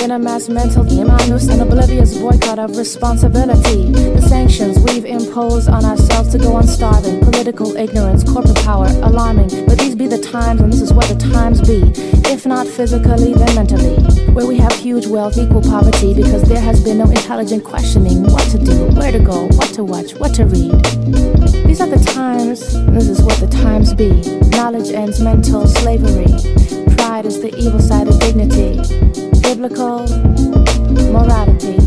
in a mass mental imanus, an oblivious boycott of responsibility. The sanctions we've imposed on ourselves to go on starving, political ignorance, corporate power, alarming. But these be the times, and this is what the times be. If not physically, then mentally. Where we have huge wealth, equal poverty, because there has been no intelligent questioning what to do, where to go, what to watch, what to read. These are the times, and this is what the times be. Knowledge ends mental slavery. Pride is the evil side of dignity. Biblical morality.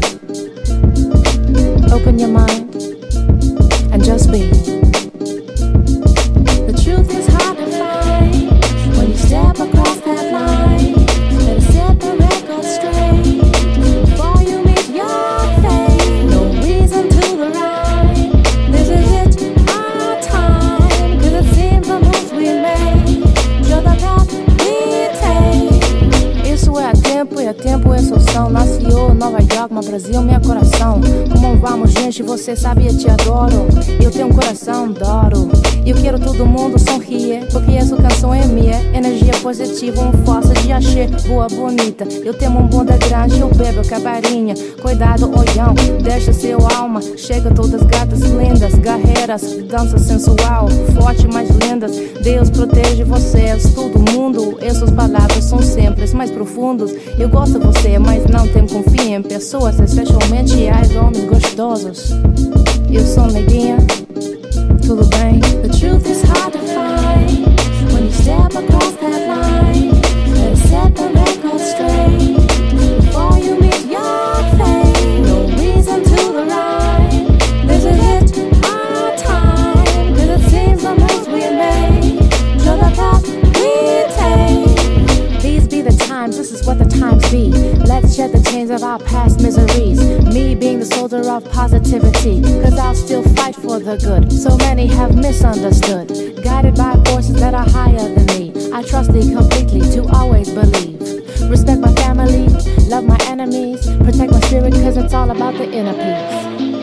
Open your mind and just be. The truth is hard to find when you step across that line. Better set the record straight before you meet your fate. No reason to the right. This is it, our time. 'Cause it seems the moves we made show the path we take. Isso é tempo, e é tempo é solução. Nasceu Nova York, mas Brasil, meu coração. Como vamos, gente? Você sabia, te adoro. Eu tenho um coração, adoro. Eu quero todo mundo sorrir, porque essa canção é minha. Energia positiva, força de axé, boa, bonita. Eu tenho um bunda grande, eu bebo cabarinha. Cuidado, olhão, deixa seu alma. Chega todas gatas lindas, guerreiras, dança sensual, forte, mais lindas. Deus protege vocês, todo mundo. Essas palavras são simples, mais profundos. Eu gosto de você, mas não confio em pessoas, especialmente as homens gostosos. Eu sou neguinha, tudo bem? The truth is hard to find when you step across that line. Better set the record straight before you meet your fate. No reason to the right. This is it, our time. 'Cause it seems the moves we made show the path we take. These be the times, this is what the times be. Let's shed the chains of our past miseries. Me being the soldier of positivity, 'cause I'll still fight for the good. So many have misunderstood, guided by forces that are higher than me. I trust thee completely to always believe. Respect my family, love my enemies, protect my spirit 'cause it's all about the inner peace.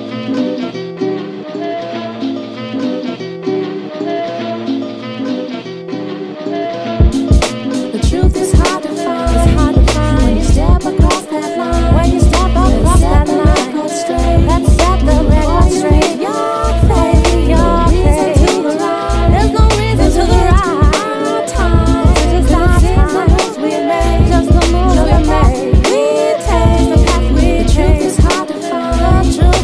Step across that line. When you step across that line, let's set the record straight. Your fate, your fate. There's no reason to the right. Our time, this is our time. The moves we made, just the moves we made. We take the path we take. The truth is hard to find.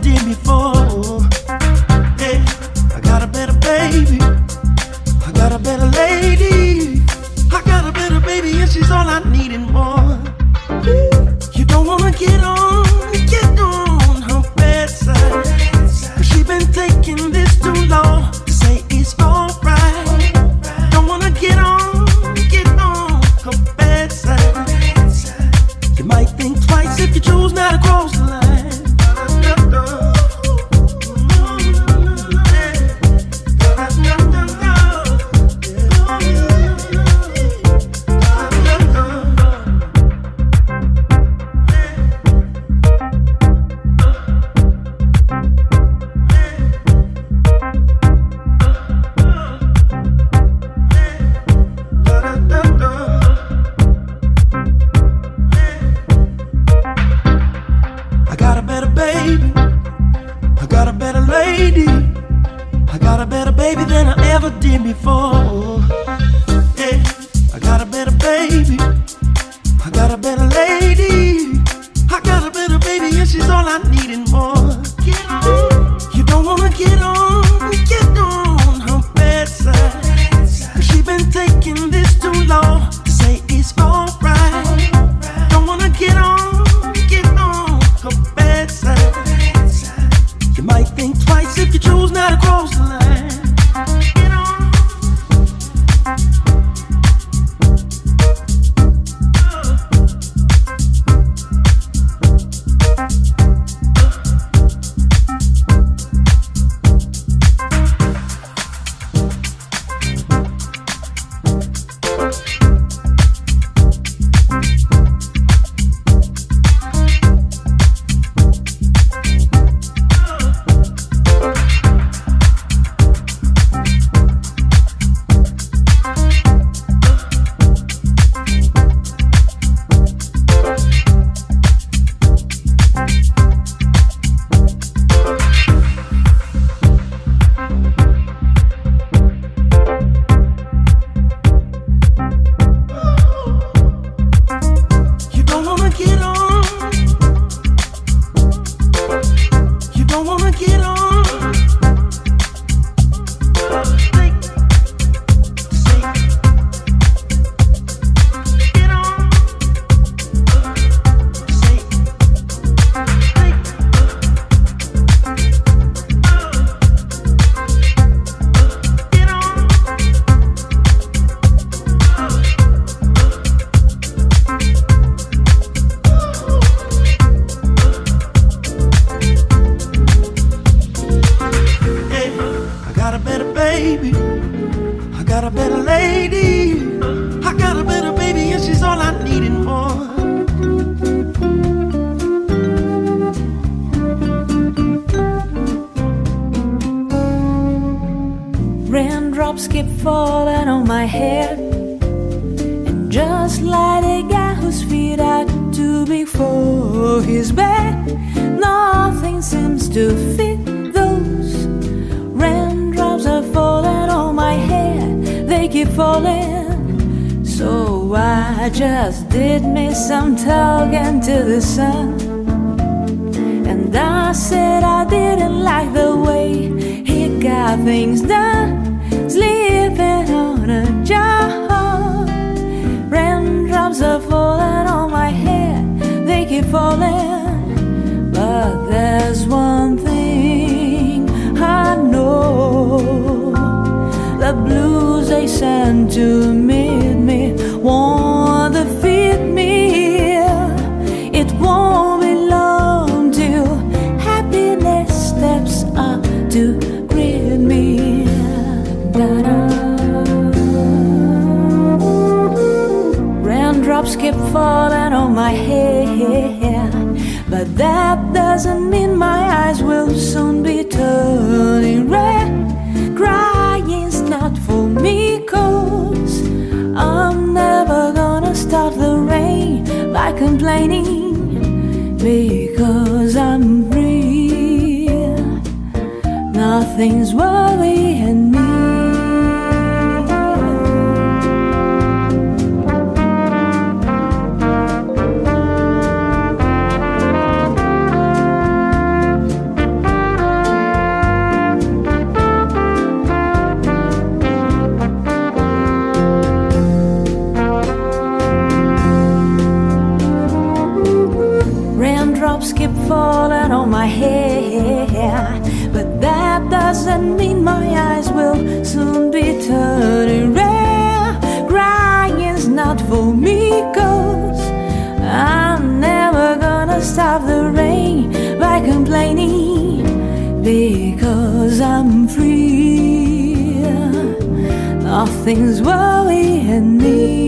did before. Yeah, I got a better baby. I got a better lady. I got a better baby, and she's all I need and more. You don't wanna get on her bedside, 'cause she been taking this too long to say it's alright. Don't wanna get on her bedside. You might think twice if you choose not to cross the line. Raindrops keep falling on my head, and just like a guy whose feet are too big for his bed, nothing seems to fit those. Raindrops are falling on my head, they keep falling. So I just did me some talking to the sun, and I said I didn't like the way he got things done, sleeping on a job. Raindrops are falling on my head, they keep falling. But there's one thing I know, the blues they send to meet me won't defeat me. It won't be long till happiness steps up to greet me. Raindrops keep falling on my head, but that doesn't mean my eyes will soon be turning red. Crying's not for me, 'cause I'm never gonna stop the rain by complaining, because I'm free. Nothing's worrying me. my hair. But that doesn't mean my eyes will soon be turning red. Crying's not for me, 'cause I'm never gonna stop the rain by complaining, because I'm free. Nothing's worrying me.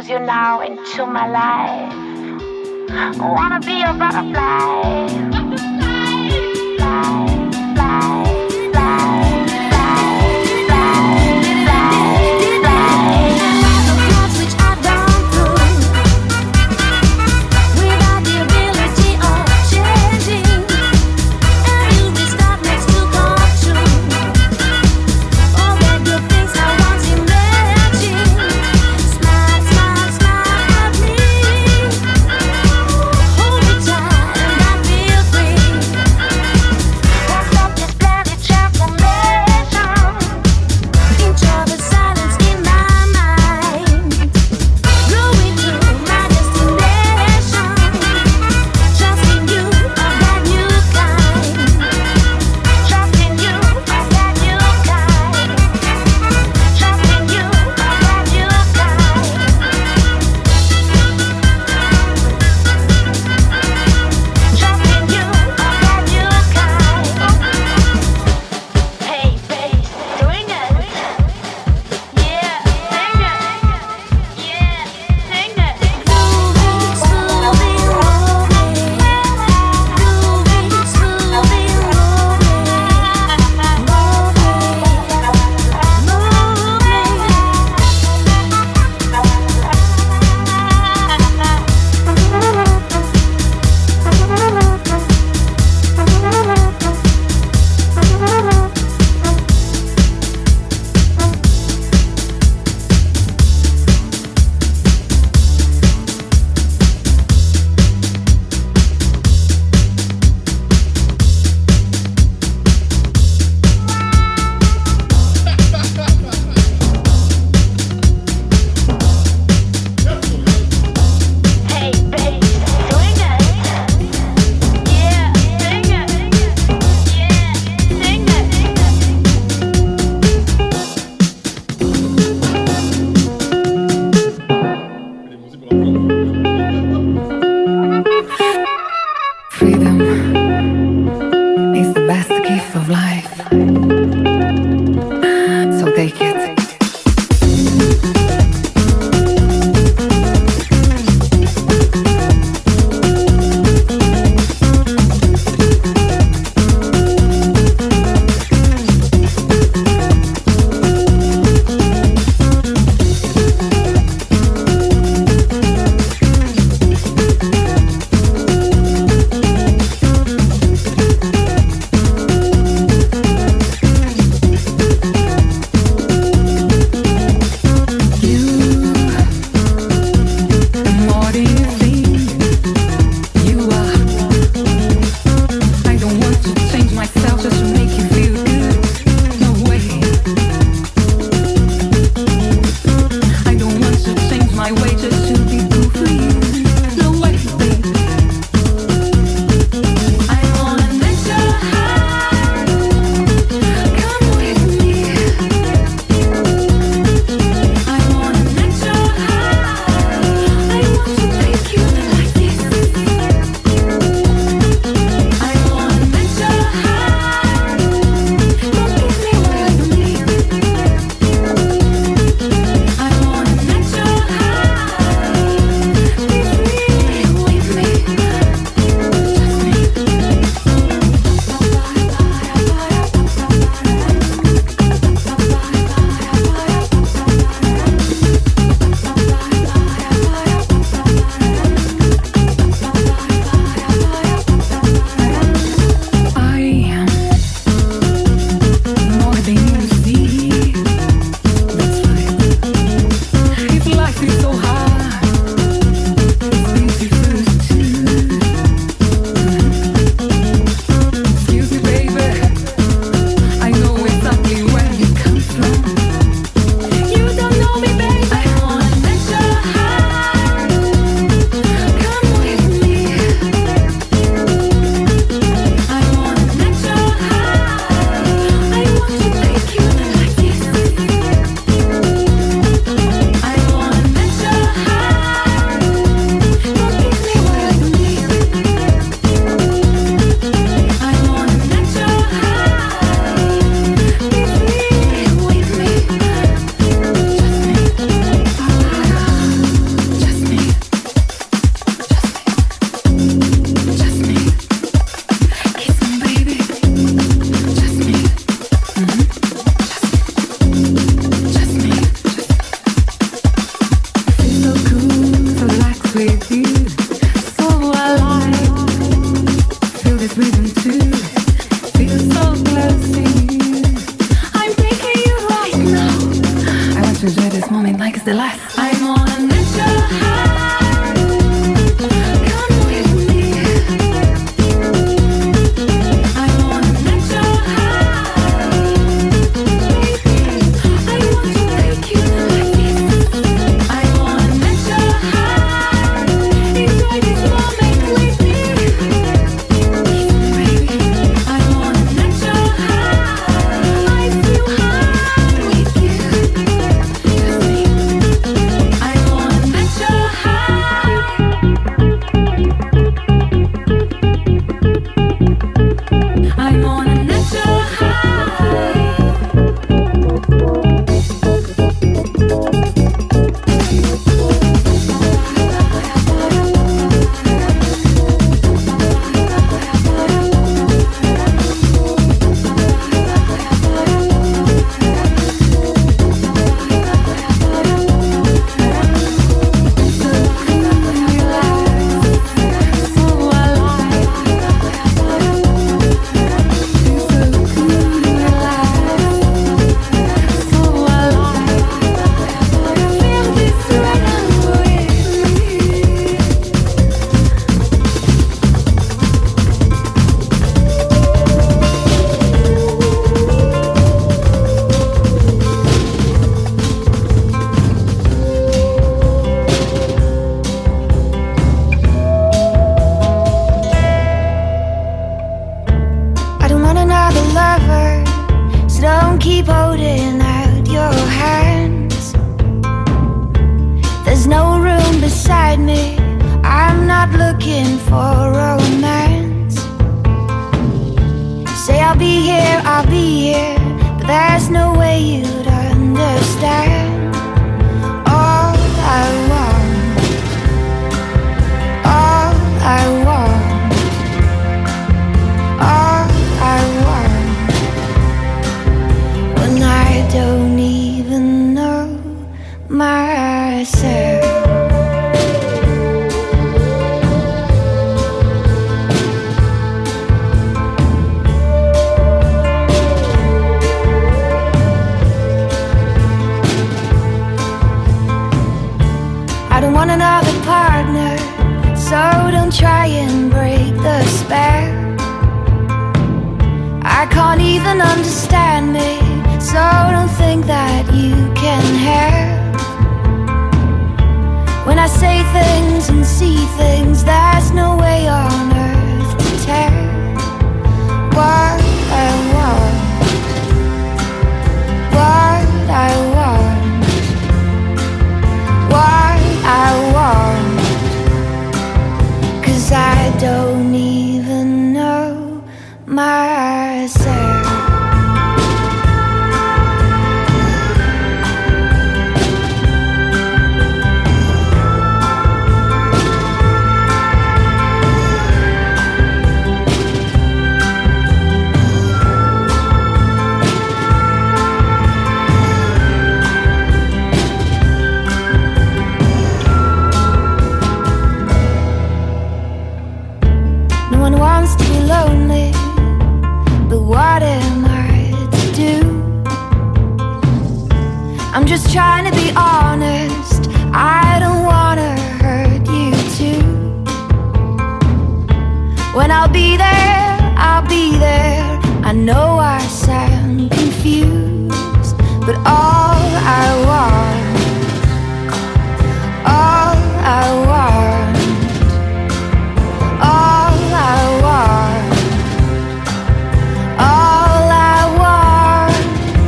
Cause you're now into my life. I wanna be a butterfly. Fly, fly, fly, fly, fly, fly, fly. The floods which I've gone through, without the ability of changing, and you restart next to come true. All the good things I once imagined. Smile, smile, smile at me. Hold me tight and I feel free. looking for romance. You say I'll be here, but there's no way you'd understand. All I want, all I want, all I want, when I don't even know myself. I don't want another partner, so don't try and break the spell. I can't even understand me, so don't think that you can help. When I say things and see things, there's no way on earth to tell what I want, what I want, what I want, 'cause I don't even know myself. No one wants to be lonely, but what am I to do? I'm just trying to be honest, I don't wanna hurt you too. When I'll be there, I'll be there. I know I sound confused, but all I want, all I want, all I want, all I want,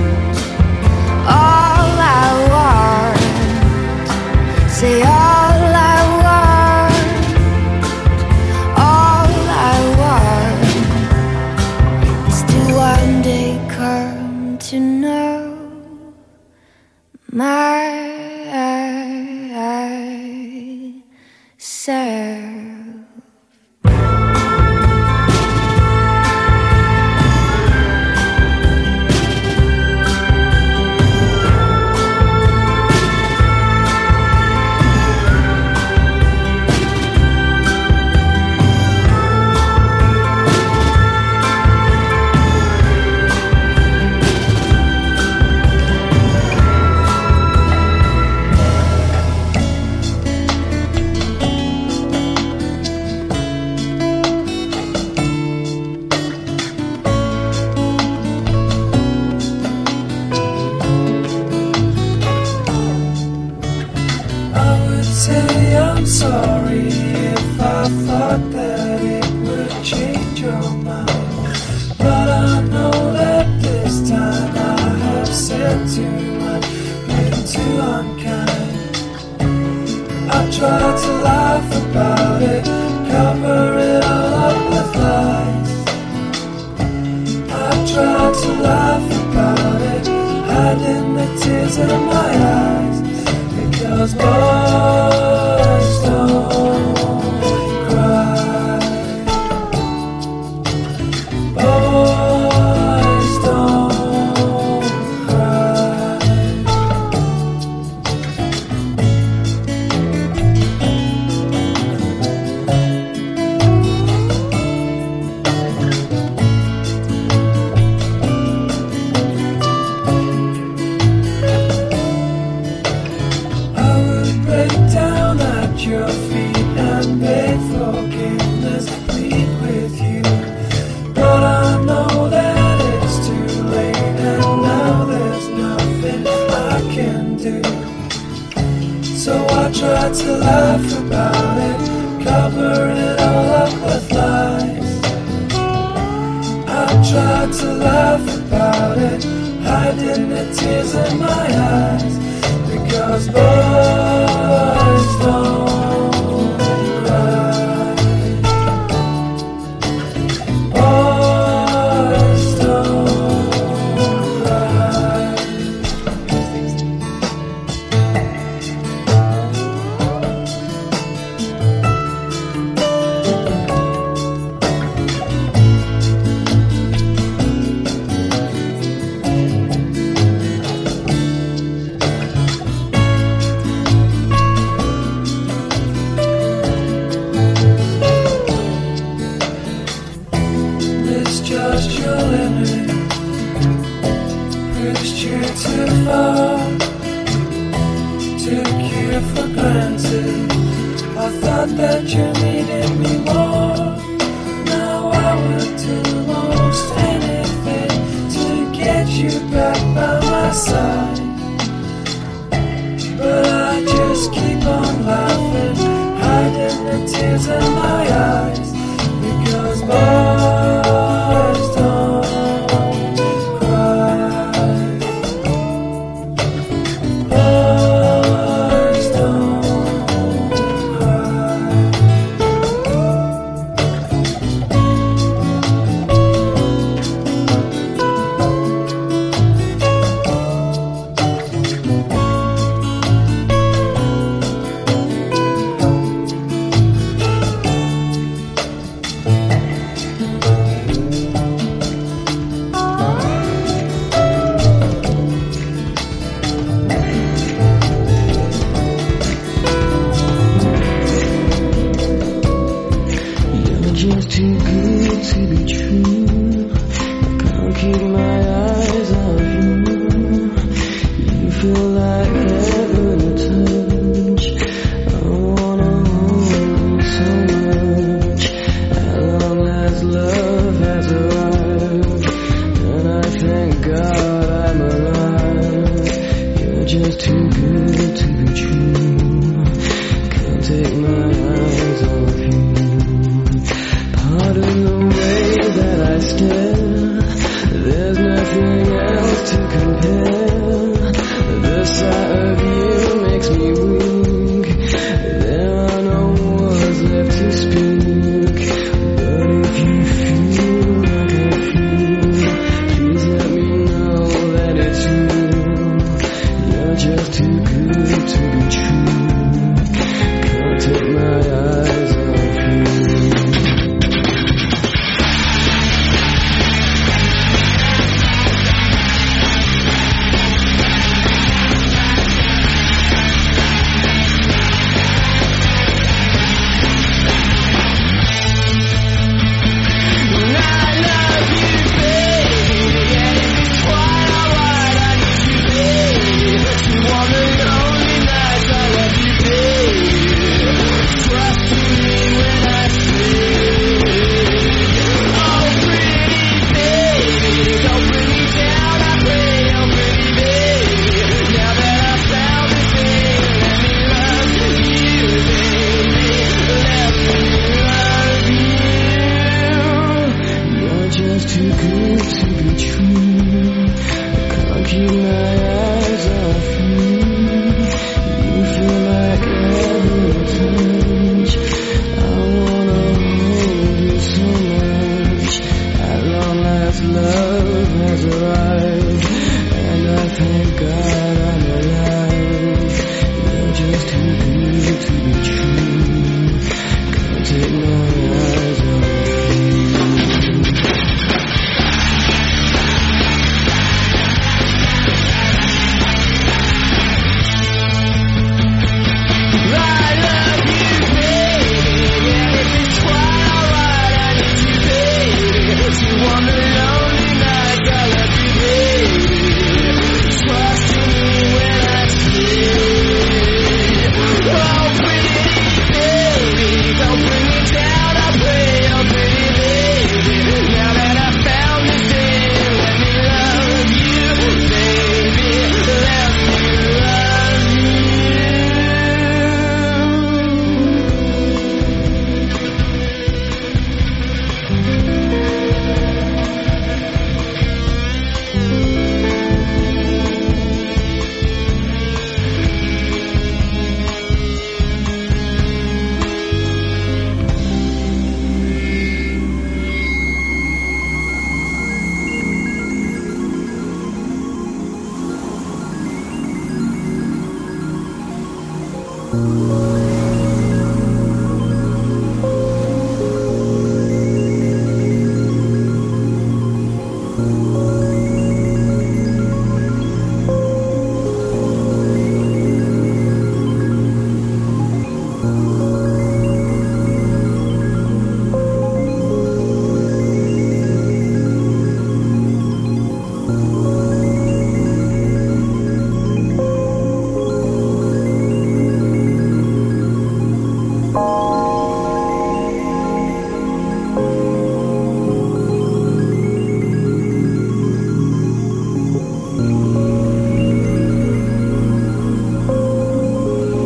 all I want, say all I want, all I want, is to one day come to know myself. I'm sorry if I thought that it would change your mind, but I know that this time I have said too much, been too unkind. I tried to laugh about it, cover it all up with lies. I tried to laugh about it, hiding the tears in my eyes, because boys don't cry. Boys don't cry. Your feet and beg forgiveness, plead with you, but I know that it's too late, and now there's nothing I can do. So I tried to laugh about it, cover it all up with lies. I tried to laugh about it, hiding the tears in my eyes, because boys don't cry. too good to be true. I can't keep my eyes off you. You feel like heaven to touch. I wanna hold you so much. At long last love has arrived, and I thank God I'm alive. You're just too good to be true. Can't take my eyes off you. Pardon the way that I stare, there's nothing else to compare. The sight of you makes me weak. There are no words left to speak. But if you feel like I feel, please let me know that it's real. You're just too good to be true. Can't take my eyes off you.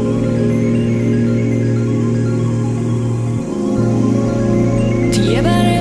Ti llevaré